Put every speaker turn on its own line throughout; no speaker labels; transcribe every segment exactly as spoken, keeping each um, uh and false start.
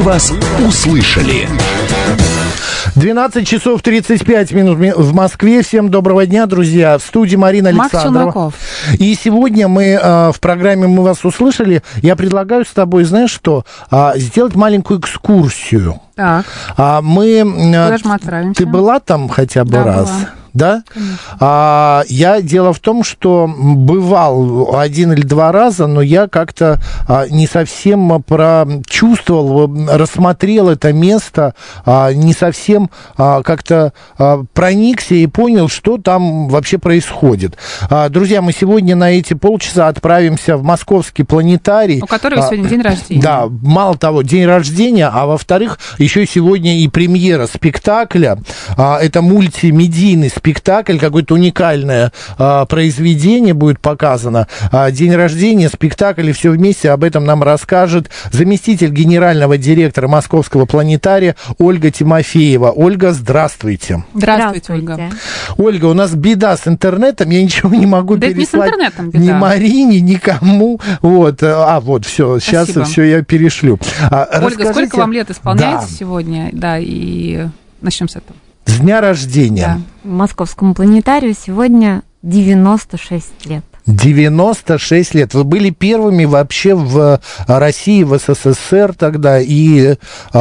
вас услышали.
двенадцать часов тридцать пять минут в Москве. Всем доброго дня, друзья. В студии Марина Александрова. И сегодня мы э, в программе «Мы вас услышали». Я предлагаю с тобой, знаешь что, э, сделать маленькую экскурсию.
Так.
А мы...
Куда же мы отправимся?
Ты была там хотя бы
да,
раз?
Была.
Да? А, я дело в том, что бывал один или два раза, но я как-то а, не совсем прочувствовал, рассмотрел это место, а, не совсем а, как-то а, проникся и понял, что там вообще происходит. А, друзья, мы сегодня на эти полчаса отправимся в Московский планетарий.
У которого а, сегодня день рождения.
Да, мало того, день рождения, а во-вторых, еще сегодня и премьера спектакля. А, это мультимедийный спектакль. Спектакль, какое-то уникальное а, произведение будет показано. А, день рождения, спектакль и все вместе. Об этом нам расскажет заместитель генерального директора Московского планетария Ольга Тимофеева. Ольга, здравствуйте.
Здравствуйте, Ольга.
Ольга, у нас беда с интернетом, я ничего не могу да переслать ни Марине, никому. Вот. А, вот, все, сейчас
Спасибо.
Все я перешлю. А,
Ольга,
расскажите...
сколько вам лет исполняется
да.
сегодня? Да, и начнем с этого.
С дня рождения.
Да. Московскому планетарию сегодня девяносто шесть лет.
девяносто шесть лет. Вы были первыми вообще в России, в СССР тогда, и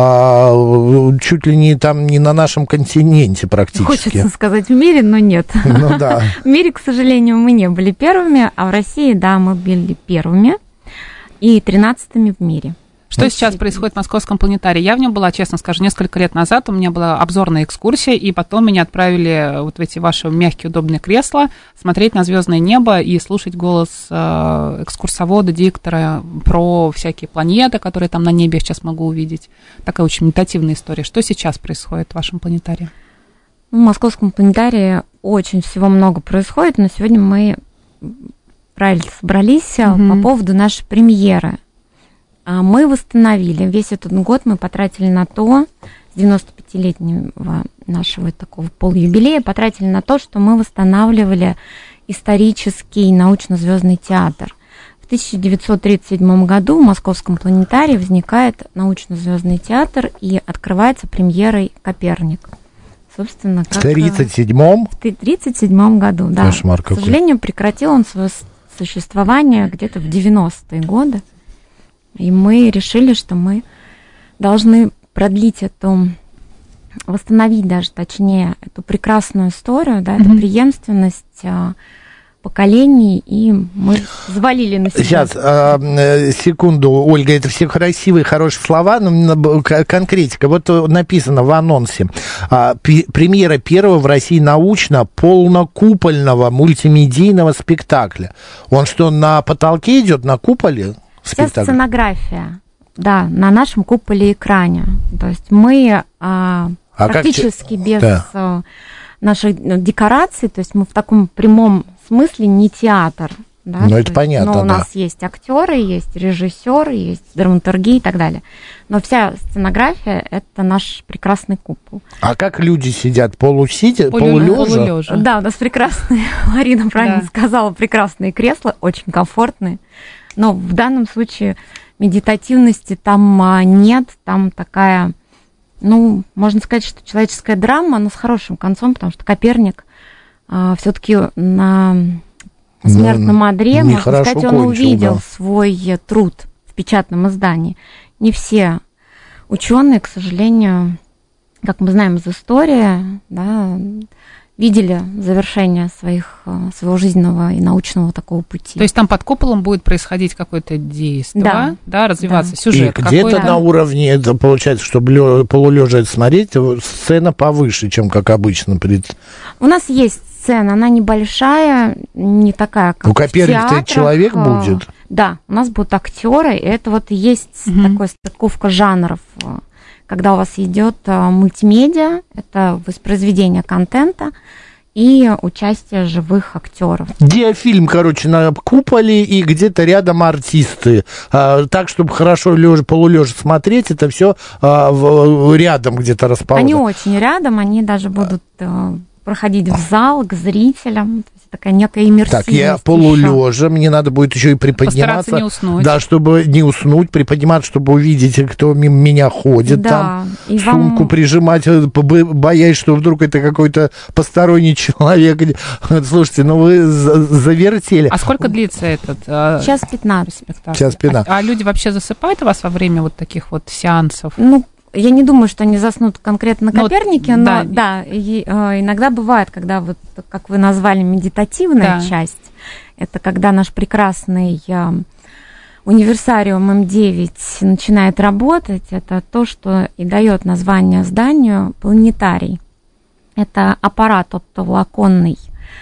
а, чуть ли не там не на нашем континенте практически.
Хочется сказать в мире, но нет.
Ну да.
В мире, к сожалению, мы не были первыми, а в России, да, мы были первыми и тринадцатыми в мире.
Что сейчас происходит в Московском планетарии? Я в нем была, честно скажу, несколько лет назад. У меня была обзорная экскурсия, и потом меня отправили вот в эти ваши мягкие, удобные кресла смотреть на звездное небо и слушать голос экскурсовода, диктора про всякие планеты, которые там на небе я сейчас могу увидеть. Такая очень медитативная история. Что сейчас происходит в вашем планетарии?
В Московском планетарии очень всего много происходит, но сегодня мы правильно собрались mm-hmm. по поводу нашей премьеры. Мы восстановили, весь этот год мы потратили на то, с девяностопятилетнего нашего такого полуюбилея, потратили на то, что мы восстанавливали исторический научно-звездный театр. В тысяча девятьсот тридцать седьмом году в Московском планетарии возникает научно-звездный театр и открывается премьерой «Коперник». Собственно, как... В
тридцать седьмом?
В тридцать седьмом году, да.
Кошмар какой.
К сожалению, прекратил он свое существование где-то в девяностые годы. И мы решили, что мы должны продлить эту, восстановить даже точнее эту прекрасную историю, да, mm-hmm. эту преемственность а, поколений, и мы взвалили на себя.
Сейчас, а, секунду, Ольга, это все красивые, хорошие слова, но конкретика. Вот написано в анонсе. А, премьера первого в России научно-полнокупольного мультимедийного спектакля. Он что, на потолке идет, на куполе?
Вся сценография, да, на нашем куполе-экране. То есть мы а, а практически как... без да. а, наших декораций, то есть мы в таком прямом смысле не театр. Да,
ну, это понятно,
но у
да.
нас есть актеры, есть режиссер, есть драматургия и так далее. Но вся сценография – это наш прекрасный купол.
А как люди сидят? Полусидя?
Полулежа?
Полулежа?
Да, у нас прекрасные, Марина правильно
да.
сказала, прекрасные кресла, очень комфортные. Но в данном случае медитативности там нет, там такая, ну, можно сказать, что человеческая драма, но с хорошим концом, потому что Коперник а, все-таки на смертном одре, можно сказать, он кончил, увидел да. свой труд в печатном издании. Не все ученые, к сожалению, как мы знаем из истории, да, видели завершение своих, своего жизненного и научного такого пути.
То есть там под куполом будет происходить какое-то действие, да, да развиваться,
да.
сюжет.
И где-то
какой-то...
на уровне, это получается, чтобы полулежа смотреть, сцена повыше, чем как обычно.
У нас есть сцена, она небольшая, не такая, как
у Коперника человек будет?
Да, у нас будут актеры, и это вот и есть угу. такая стыковка жанров. Когда у вас идет мультимедиа, это воспроизведение контента и участие живых актеров.
Диафильм, короче, на куполе и где-то рядом артисты. А, так, чтобы хорошо лежа, полулежа смотреть, это все а, в, рядом где-то расположено.
Они очень рядом, они даже будут а, проходить в зал к зрителям. такая некая иммерсивность.
Так, я полулежа, мне надо будет еще и приподниматься.
Постараться не уснуть.
Да, чтобы не уснуть, приподниматься, чтобы увидеть, кто мимо меня ходит,
да,
там,
и
сумку
вам...
прижимать, боясь, что вдруг это какой-то посторонний человек. Слушайте, ну вы завертели.
А сколько длится этот?
Час пятнадцать.
Час пятнадцать.
А, а люди вообще засыпают у вас во время вот таких вот сеансов?
Ну, я не думаю, что они заснут конкретно на
ну,
Копернике, но
да,
да, и, э, иногда бывает, когда вот, как вы назвали, медитативная да. часть, это когда наш прекрасный э, универсариум эм девять начинает работать, это то, что и дает название зданию планетарий. Это аппарат оптоволоконный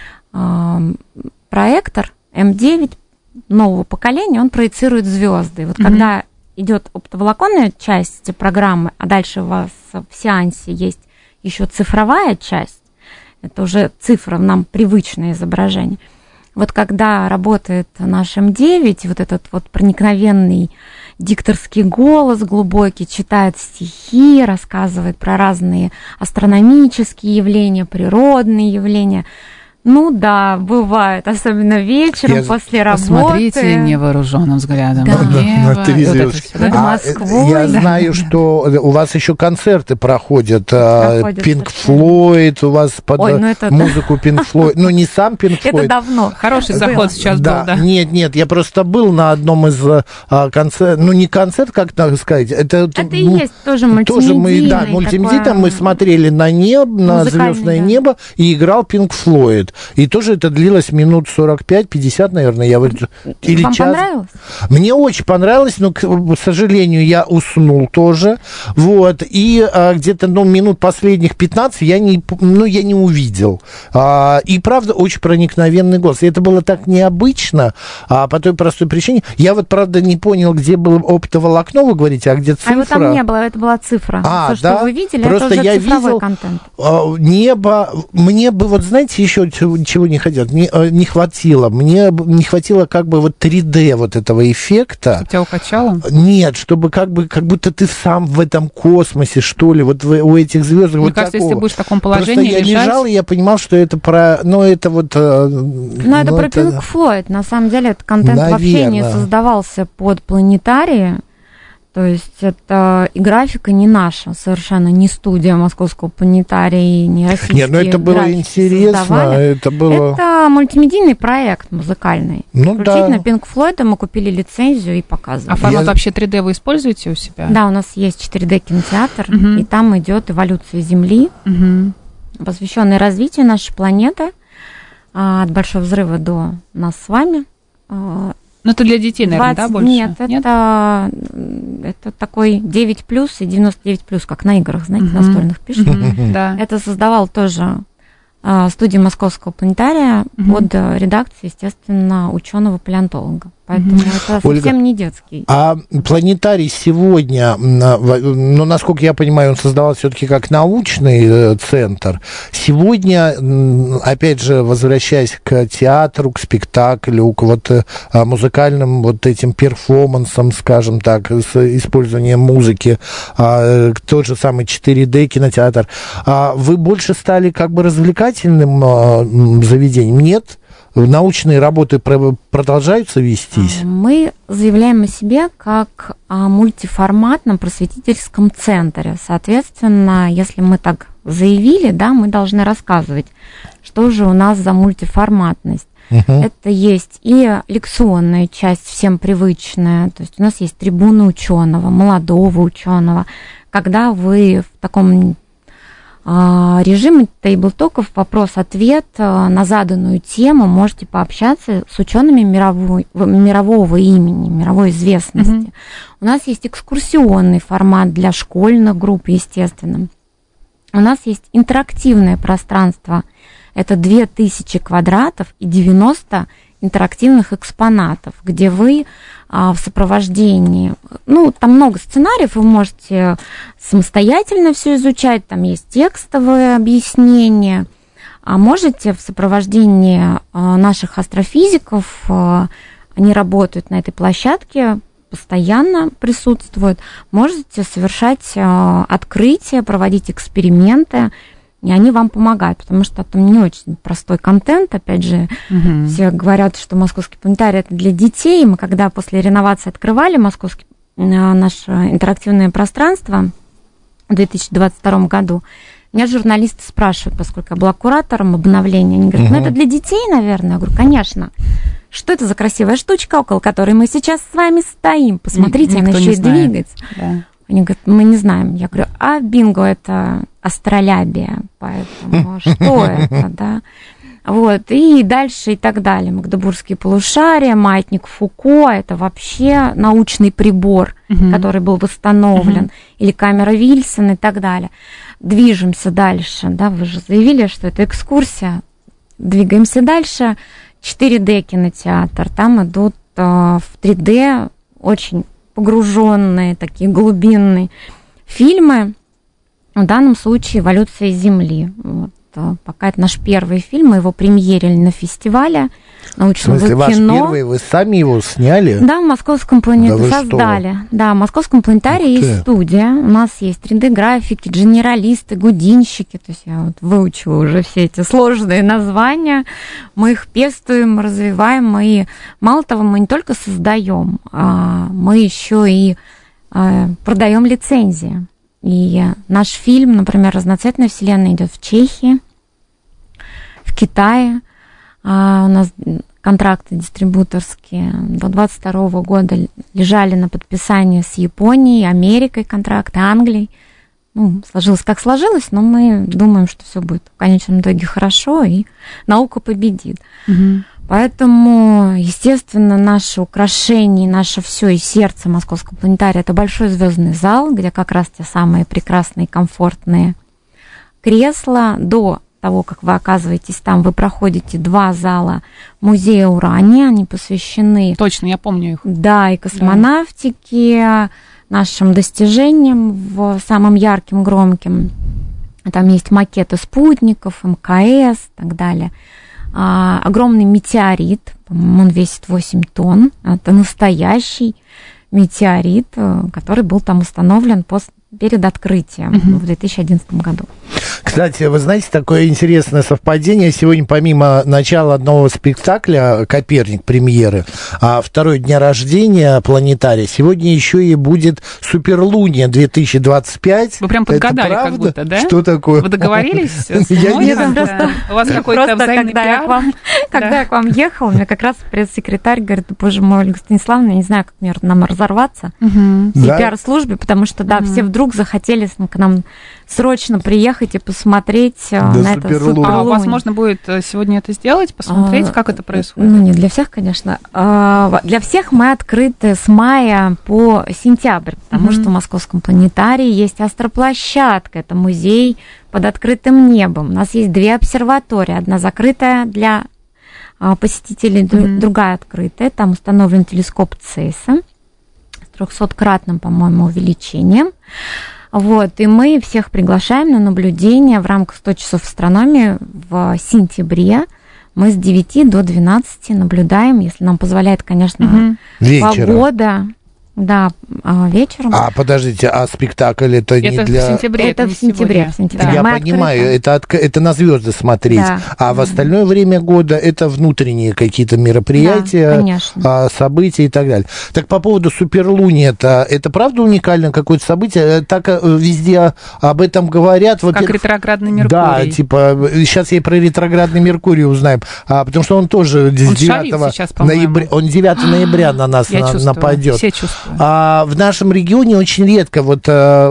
э, проектор эм девять нового поколения, он проецирует звезды. Вот mm-hmm. когда идет оптоволоконная часть программы, а дальше у вас в сеансе есть еще цифровая часть, это уже цифра, нам привычное изображение. Вот когда работает наш эм девять, вот этот вот проникновенный дикторский голос глубокий, читает стихи, рассказывает про разные астрономические явления, природные явления. Ну да, бывает, особенно вечером, я... после работы.
Посмотрите невооруженным взглядом.
Да.
Небо,
на три звездочки.
Над
А,
Москвой.
я знаю, что у вас еще концерты проходят. Пинк Флойд, у вас под Ой, ну это... музыку Пинк Флойд. Ну, не сам Пинк Флойд.
Это давно.
Хороший заход сейчас был, да.
Нет, нет, я просто был на одном из концертов. Ну, не концерт, как так сказать. Это,
это и есть тоже мультимедийный.
Да, мультимедийный. Мы смотрели на небо, на звездное небо, и играл Пинк Флойд. И тоже это длилось минут сорок пять пятьдесят, наверное. Я вот, или
Вам
час.
Понравилось?
Мне очень понравилось, но, к сожалению, я уснул тоже. Вот. И а, где-то ну, минут последних пятнадцать я не, ну, я не увидел. А, и, правда, очень проникновенный голос. И это было так необычно, а, по той простой причине. Я вот, правда, не понял, где было оптоволокно, вы говорите, а где цифра.
А его там не было, это была цифра.
А,
То,
да?
что вы видели,
просто
это уже
я
цифровой
видел,
контент.
А, небо. Мне бы, вот знаете, еще чего не хотят, не, не хватило. Мне не хватило как бы вот три дэ вот этого эффекта.
Чтобы тебя укачало?
Нет, чтобы как бы, как будто ты сам в этом космосе, что ли, вот в, у этих звезд.
Мне
вот
кажется,
такого.
если будешь в таком положении
Просто я
лежать...
лежал, и я понимал, что это про, ну, это вот...
Ну,
ну,
это про Пинк Флойд. На самом деле, этот контент
Наверное.
вообще не создавался под планетарии. То есть это и графика не наша, совершенно не студия Московского планетария, не российские.
Нет, ну это было интересно, это было...
Это мультимедийный проект музыкальный.
Ну
Исключительно
да.
Пинк Флойда мы купили лицензию и показывали.
А формат
Я...
вообще три дэ вы используете у себя?
Да, у нас есть четыре дэ кинотеатр,
угу.
и там идет эволюция Земли,
угу.
посвященная развитию нашей планеты от Большого взрыва до нас с вами.
Ну, это для детей, наверное,
двадцать,
да, больше?
Нет, Нет? Это, это такой девять плюс и девяносто девять плюс, как на играх, знаете, uh-huh. настольных пишут.
Uh-huh. Да.
Это создавал тоже а, студия Московского планетария uh-huh. под а, редакцией, естественно, ученого-палеонтолога. Поэтому uh-huh. это
Ольга,
совсем не детский.
А планетарий сегодня, ну, насколько я понимаю, он создавался все-таки как научный центр. Сегодня, опять же, возвращаясь к театру, к спектаклю, к вот музыкальным вот этим перформансам, скажем так, с использованием музыки, тот же самый четыре дэ кинотеатр, вы больше стали как бы развлекательным заведением? Нет? Научные работы продолжаются вестись?
Мы заявляем о себе как о мультиформатном просветительском центре. Соответственно, если мы так заявили, да, мы должны рассказывать, что же у нас за мультиформатность. Uh-huh. Это есть и лекционная часть, всем привычная. То есть у нас есть трибуна ученого, молодого ученого. Когда вы в таком режиме тейблтоков, вопрос-ответ на заданную тему, можете пообщаться с учеными мировой, мирового имени, мировой известности. Mm-hmm. У нас есть экскурсионный формат для школьных групп, естественно. У нас есть интерактивное пространство. Это две тысячи квадратов и девяносто интерактивных экспонатов, где вы а, в сопровождении, ну, там много сценариев, вы можете самостоятельно все изучать, там есть текстовые объяснения, а можете в сопровождении а, наших астрофизиков, а, они работают на этой площадке, постоянно присутствуют, можете совершать а, открытия, проводить эксперименты. и они вам помогают, потому что там не очень простой контент, опять же, угу. Все говорят, что Московский планетарий это для детей, мы когда после реновации открывали Московский, наше интерактивное пространство в две тысячи двадцать втором году, меня журналисты спрашивают, поскольку я была куратором обновления, они говорят, угу. ну это для детей, наверное, я говорю, конечно. Что это за красивая штучка, около которой мы сейчас с вами стоим, посмотрите, Никто она еще и двигается. Да. Они говорят, мы не знаем. Я говорю, а бинго это астролябия, поэтому что это, да? Вот, и дальше и так далее. Магдебургские полушария, маятник Фуко, это вообще научный прибор, uh-huh. который был восстановлен, uh-huh. или камера Вильсона и так далее. Движемся дальше, да, вы же заявили, что это экскурсия. Двигаемся дальше. четыре дэ кинотеатр, там идут э, в три дэ очень погруженные, такие глубинные фильмы. В данном случае «Эволюция Земли». Вот. Пока это наш первый фильм, мы его премьерили на фестивале научного кино. В смысле,
кино. Ваш первый, вы сами его сняли?
Да, в Московском планетарии да создали. Да, в Московском планетарии есть студия. У нас есть три дэ-графики, генералисты, гудинщики. То есть я вот выучила уже все эти сложные названия. Мы их пестуем, развиваем. И мало того, мы не только создаем, а мы еще и продаем лицензии. И наш фильм, например, «Разноцветная вселенная» идет в Чехии, в Китае. А у нас контракты дистрибуторские до двадцать второго года лежали на подписании с Японией, Америкой контракты, Англией. Ну, сложилось как сложилось, но мы думаем, что все будет в конечном итоге хорошо, и наука победит. Угу. Поэтому, естественно, наше украшение, наше все и сердце Московского планетария – это большой звездный зал, где как раз те самые прекрасные, комфортные кресла. До того, как вы оказываетесь там, вы проходите два зала музея Урания, они посвящены…
Точно, я помню их.
Да, и космонавтике, да. Нашим достижениям в самым ярким, громким. Там есть макеты спутников, эм ка эс и так далее. А, огромный метеорит, по-моему, он весит восемь тонн. Это настоящий метеорит, который был там установлен после, перед открытием uh-huh. в две тысячи одиннадцатом году.
Кстати, вы знаете, такое интересное совпадение. Сегодня помимо начала одного спектакля «Коперник» премьеры, а второй дня рождения планетария, сегодня еще и будет «Суперлуния» две тысячи двадцать пять.
Вы прям подгадали как будто, да?
Что такое?
Вы договорились?
Я не
знаю. У вас какой-то взаимный пиар? Когда я к вам ехала, мне как раз пресс-секретарь говорит, боже мой, Ольга Станиславовна, я не знаю, как мне нам разорваться в пиар-службе, потому что, да, все вдруг захотели к нам срочно приехать и посмотреть да, на это суперлуние.
А у вас можно будет сегодня это сделать, посмотреть, а, как это происходит?
Ну, не для всех, конечно. А, для всех мы открыты с мая по сентябрь, потому mm-hmm. что в Московском планетарии есть астроплощадка, это музей под открытым небом. У нас есть две обсерватории, одна закрытая для а, посетителей, mm-hmm. другая открытая. Там установлен телескоп Цейса с трехсоткратным, по-моему, увеличением. Вот, и мы всех приглашаем на наблюдение в рамках сто часов астрономии в сентябре. Мы с девяти до двенадцати наблюдаем, если нам позволяет, конечно, угу. погода. Да, вечером.
А, подождите, а спектакль это, это не для...
в сентябре,
это, это в сентябре, в сентябре.
Да. Я мы понимаю, это, от... это на звезды смотреть, да. а в остальное время года это внутренние какие-то мероприятия, да, события и так далее. Так по поводу суперлунии, это, это правда уникальное какое-то событие? Так везде об этом говорят.
Как ретроградный Меркурий.
Да, типа, сейчас я про ретроградный Меркурий узнаем, а, потому что он тоже он девятого ноября, он девятого ноября на нас на, нападет.
Все чувствуют.
А в нашем регионе очень редко, вот,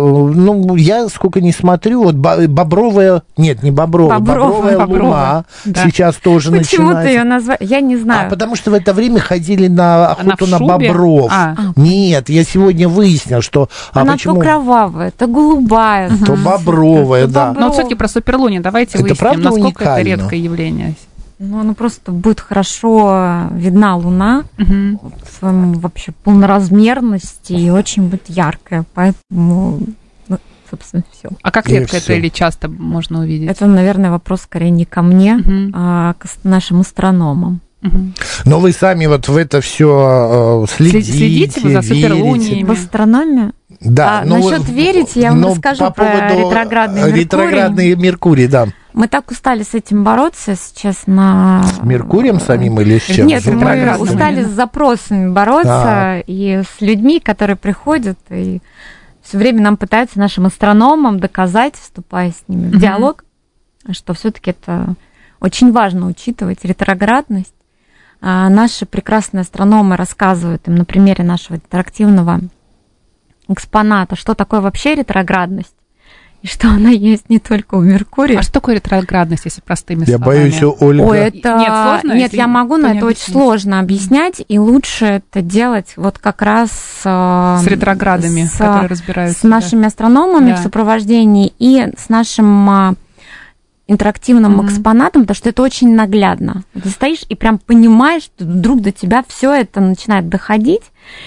ну, я сколько не смотрю, вот бобровая, нет, не бобровая, бобровая, бобровая луна да. сейчас тоже начинается.
Почему ты ее назвала? Я не знаю.
А потому что в это время ходили на охоту на бобров. А. Нет, я сегодня выяснил, что...
Она
а почему?
то кровавая, то голубая.
То бобровая, да.
Бобров. Но все-таки про суперлуние давайте это выясним, насколько уникально. Это редкое явление.
Ну, она просто будет хорошо видна Луна угу. в своем вообще полноразмерности и очень будет яркая, поэтому, ну, собственно, все.
А как редко это или часто можно увидеть?
Это, наверное, вопрос скорее не ко мне, угу. а к нашим астрономам.
Угу.
Но вы сами вот в это все следите,
следите вы за суперлуниями?
В астрономии?
Да,
а,
но,
насчет верить, я вам расскажу
по
про ретроградный Меркурий.
Ретроградный Меркурий, да.
Мы так устали с этим бороться сейчас на...
С Меркурием самим или с чем?
Нет, мы устали с запросами бороться, а. и с людьми, которые приходят, и все время нам пытаются, нашим астрономам, доказать, вступая с ними в mm-hmm. диалог, что все-таки это очень важно учитывать, ретроградность. А наши прекрасные астрономы рассказывают им на примере нашего интерактивного экспоната, что такое вообще ретроградность, и что она есть не только у Меркурия.
А что такое ретроградность, если простыми
я
словами?
Я боюсь, Ольга...
Ой, это... Нет, сложно? Нет, я могу, но это очень сложно объяснять, и лучше это делать вот как раз...
С ретроградами, с, которые разбираются.
С нашими да. астрономами да. в сопровождении и с нашим интерактивным mm-hmm. экспонатом, потому что это очень наглядно. Ты стоишь и прям понимаешь, что вдруг до тебя все это начинает доходить.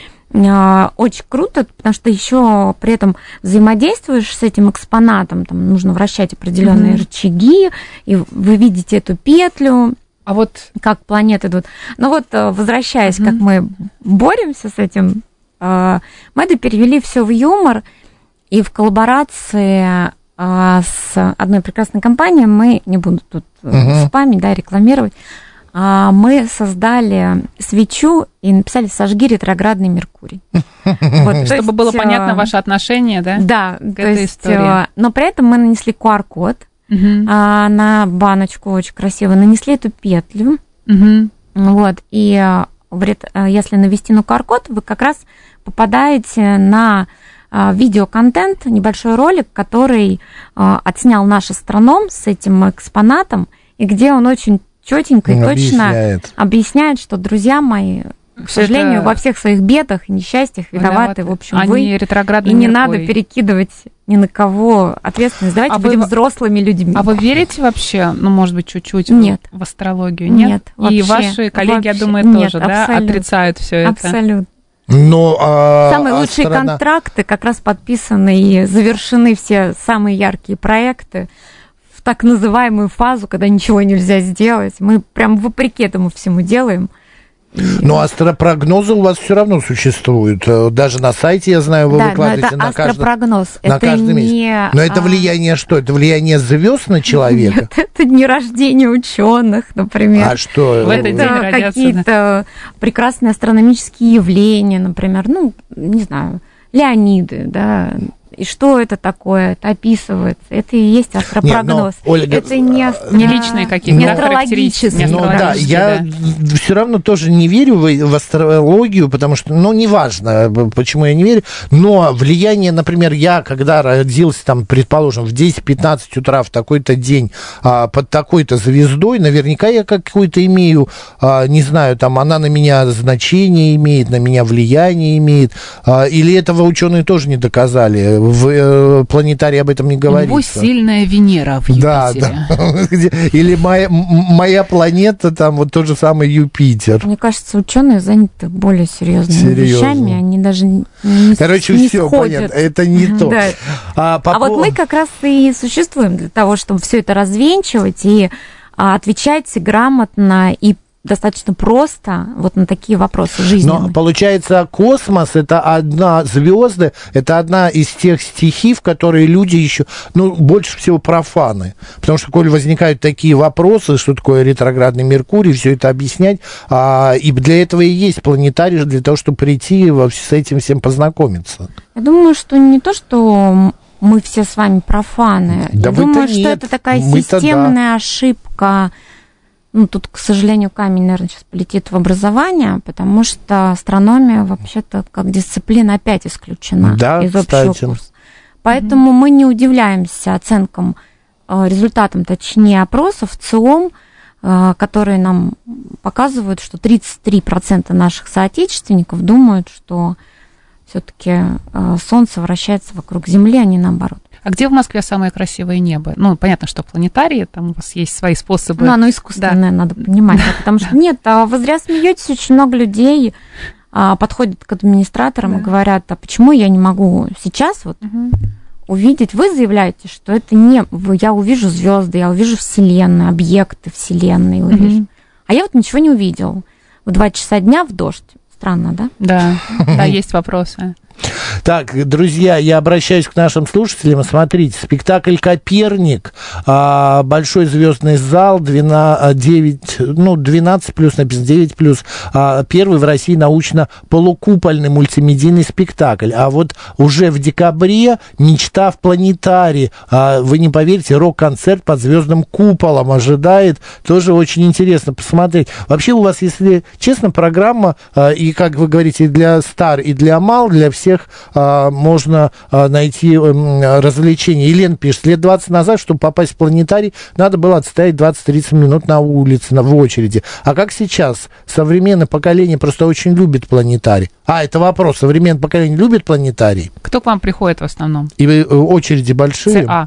Очень круто, потому что еще при этом взаимодействуешь с этим экспонатом, там нужно вращать определенные mm-hmm. рычаги, и вы видите эту петлю,
а вот
как планеты идут. Но вот возвращаясь, mm-hmm. как мы боремся с этим, мы это перевели все в юмор, и в коллаборации с одной прекрасной компанией, мы не буду тут mm-hmm. спамить, да, рекламировать, мы создали свечу и написали «Сожги ретроградный Меркурий».
Вот, чтобы было понятно ваше отношение, да?
Да,
к этой истории.
Но при этом мы нанесли ку ар код uh-huh. на баночку, очень красиво, нанесли эту петлю. Uh-huh. Вот, и если навести на ку ар код, вы как раз попадаете на видеоконтент, небольшой ролик, который отснял наш астроном с этим экспонатом, и где он очень четенько и точно объясняет, что, друзья мои, к сожалению, это... во всех своих бедах и несчастьях виноваты, виноваты. В общем,
Они
вы. И не
Меркурий.
Надо перекидывать ни на кого ответственность. Давайте а будем вы... взрослыми людьми.
А вы верите вообще, ну, может быть, чуть-чуть
нет.
в астрологию? Нет?
Нет, вообще.
И ваши коллеги,
вообще.
я думаю,
Нет,
тоже, да, отрицают все это?
Абсолютно.
Но, а,
самые лучшие
астрона...
контракты как раз подписаны и завершены все самые яркие проекты в так называемую фазу, когда ничего нельзя сделать. Мы прям вопреки этому всему делаем.
Но астропрогнозы у вас все равно существуют. Даже на сайте, я знаю, вы
да,
выкладываете
это
на
астропрогноз.
каждый, на
это
каждый месяц.
Не...
Но это влияние что? Это влияние звезд на человека?
Нет, это не рождение ученых, например.
А что?
В этот день
это какие-то да. прекрасные астрономические явления, например, ну, не знаю, Леониды, да. И что это такое? Это описывается. Это и есть астропрогноз.
Нет, Ольга,
не,
это не,
не личные какие-то
не астрологические.
Ну, да, я да. все равно тоже не верю в, в астрологию, потому что, ну, неважно, почему я не верю, но влияние, например, я, когда родился, там, предположим, в десять-пятнадцать утра в такой-то день а, под такой-то звездой, наверняка я какую-то имею, а, не знаю, там, она на меня значение имеет, на меня влияние имеет, а, или этого ученые тоже не доказали. В э, планетарии об этом не говорится.
У него сильная Венера в Юпитере.
Да, да. Или моя, моя планета, там вот тот же самый Юпитер.
Мне кажется, ученые заняты более серьезными Серьезно. вещами, они даже не,
Короче,
не
все
сходят.
понятно, это не то.
Да.
А, по
а вот мы как раз и существуем для того, чтобы все это развенчивать и а, отвечать грамотно и достаточно просто вот на такие вопросы жизненные.
Но получается, космос это одна, звезды это одна из тех стихий, в которые люди еще, ну, больше всего профаны. Потому что, коль возникают такие вопросы, что такое ретроградный Меркурий, все это объяснять, а, и для этого и есть планетарий, для того, чтобы прийти во, с этим всем познакомиться.
Я думаю, что не то, что мы все с вами профаны.
Да
Я думаю, что
нет.
это такая
Мы-то
системная
да.
ошибка. Ну, тут, к сожалению, камень, наверное, сейчас полетит в образование, потому что астрономия вообще-то как дисциплина опять исключена
да,
из общего
кстати.
курса. Поэтому mm-hmm. мы не удивляемся оценкам, результатам, точнее, опросов ЦИОМ, которые нам показывают, что тридцать три процента наших соотечественников думают, что все-таки Солнце вращается вокруг Земли, а не наоборот.
А где в Москве самое красивое небо? Ну, понятно, что планетарии, там у вас есть свои способы.
Ну, оно искусственное, да. надо понимать. Да, потому что нет, а вы зря смеетесь, очень много людей а, подходят к администраторам да. и говорят, а почему я не могу сейчас вот угу. увидеть? Вы заявляете, что это не... Я увижу звезды, я увижу Вселенную, объекты Вселенной увижу. Угу. А я вот ничего не увидел. В два часа дня в дождь. Странно, да?
Да, да, есть вопросы.
Так, друзья, я обращаюсь к нашим слушателям. Смотрите, спектакль «Коперник», большой звездный зал, двенадцать, девять, ну, двенадцать плюс, написано девять плюс, первый в России научно-полукупольный мультимедийный спектакль. А вот уже в декабре «Мечта в планетарии». Вы не поверите, рок-концерт под звездным куполом ожидает. Тоже очень интересно посмотреть. Вообще у вас, если честно, программа, и, как вы говорите, и для стар, и для мал, для всех можно найти развлечения. Елена пишет, лет двадцать назад, чтобы попасть в планетарий, надо было отстоять двадцать-тридцать минут на улице, в очереди. А как сейчас? Современное поколение просто очень любит планетарий. А, это вопрос. Современное поколение любит планетарий?
Кто к вам приходит в основном?
И очереди большие?
ЦА.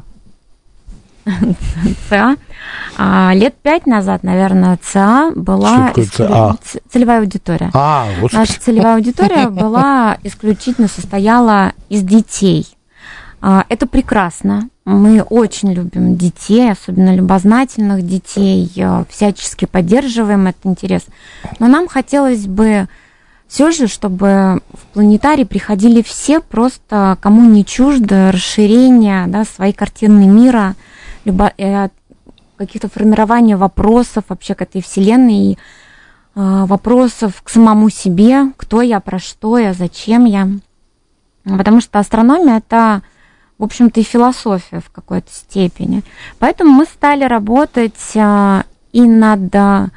ЦА. А, лет пять назад, наверное, ЦА была исключ... целевая аудитория.
А, вот.
Наша целевая аудитория была исключительно состояла из детей. А, это прекрасно. Мы очень любим детей, особенно любознательных детей, всячески поддерживаем этот интерес. Но нам хотелось бы все же, чтобы в планетарий приходили все, просто кому не чуждо расширение, да, своей картины мира, любо, э, каких-то формирования вопросов вообще к этой вселенной, и, э, вопросов к самому себе, кто я, про что я, зачем я. Потому что астрономия – это, в общем-то, и философия в какой-то степени. Поэтому мы стали работать э, и над э,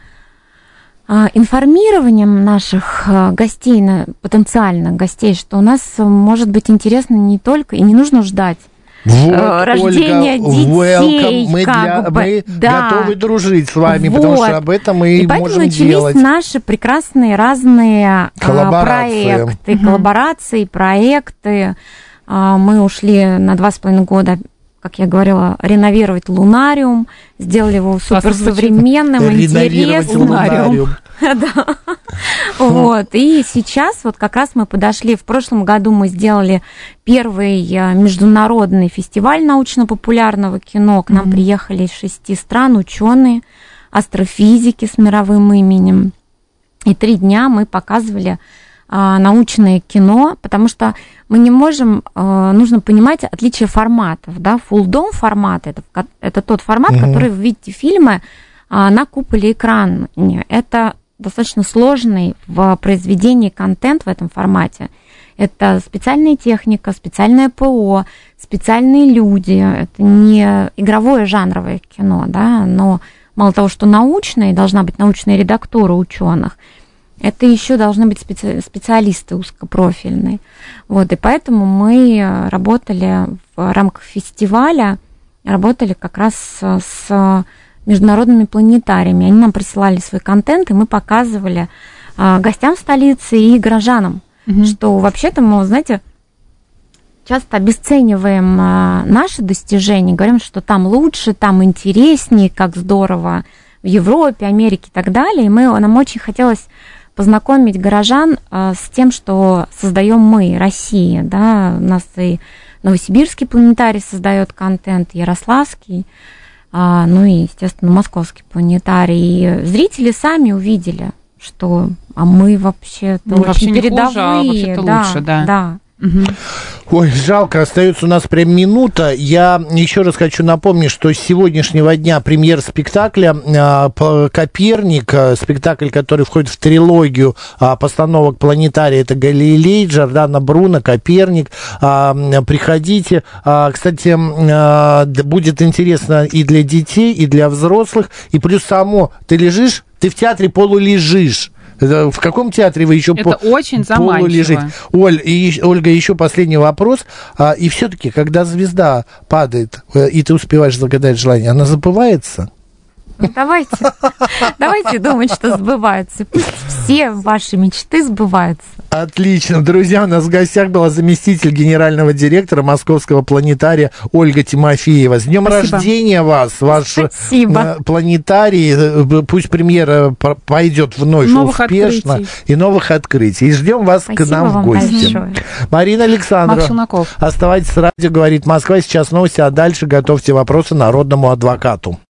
информированием наших гостей, потенциальных гостей, что у нас может быть интересно не только, и не нужно ждать
вот,
рождения
Ольга,
детей.
welcome. Мы,
как
для,
бы,
мы
да.
готовы дружить с вами,
вот.
потому что об этом мы
и
и можем
поэтому начались
делать.
наши прекрасные разные
коллаборации.
проекты,
Mm-hmm.
коллаборации, проекты. Мы ушли на два с половиной года, как я говорила, реновировать лунариум, сделали его суперсовременным, интересным. Да. Вот. И сейчас вот как раз мы подошли, в прошлом году мы сделали первый международный фестиваль научно-популярного кино. К нам mm-hmm. приехали из шести стран ученые, астрофизики с мировым именем. И три дня мы показывали а, научное кино, потому что мы не можем, а, нужно понимать отличие форматов. Да? Full-dome формат это, это тот формат, mm-hmm. который вы видите фильмы а, на куполе экрана. Это достаточно сложный в произведении контент в этом формате. Это специальная техника, специальное ПО, специальные люди. Это не игровое жанровое кино, да, но мало того, что научное, должна быть научная редактура ученых, это еще должны быть специ- специалисты узкопрофильные. Вот, и поэтому мы работали в рамках фестиваля, работали как раз с, с международными планетариями. Они нам присылали свой контент, и мы показывали а, гостям столицы и горожанам, mm-hmm. что вообще-то мы, знаете, часто обесцениваем а, наши достижения, говорим, что там лучше, там интереснее, как здорово в Европе, Америке и так далее. И мы, нам очень хотелось познакомить горожан а, с тем, что создаем мы, Россия. Да? У нас и Новосибирский планетарий создает контент, Ярославский, А, ну и, естественно, московский планетарий. И зрители сами увидели, что а мы вообще-то
ну,
очень
вообще не
передовые.
Хуже, а вообще-то
да,
лучше, да.
да.
Угу.
Ой, жалко, остается у нас прям минута. Я еще раз хочу напомнить, что с сегодняшнего дня премьера спектакля «Коперник», спектакль, который входит в трилогию постановок планетария, это Галилей, Джордано Бруно, Коперник. Приходите. Кстати, будет интересно и для детей, и для взрослых. И плюс само, ты лежишь, ты в театре полулежишь. В каком театре вы еще
Это
по,
очень заманчиво.
Оль, и, Ольга, еще последний вопрос. А, и все-таки, когда звезда падает, и ты успеваешь загадать желание, она забывается?
Ну, давайте, давайте думать, что сбывается. Пусть все ваши мечты сбываются.
Отлично. Друзья, у нас в гостях была заместитель генерального директора Московского планетария Ольга Тимофеева. С днем
Спасибо.
Рождения вас, ваш
Спасибо.
планетарий. Пусть премьера пойдет вновь
новых
успешно.
Открытий.
И новых открытий. И ждем вас
Спасибо
к нам в гости.
Большое.
Марина Александрова.
Макс
Оставайтесь с радио, говорит Москва. Сейчас новости, а дальше готовьте вопросы народному адвокату.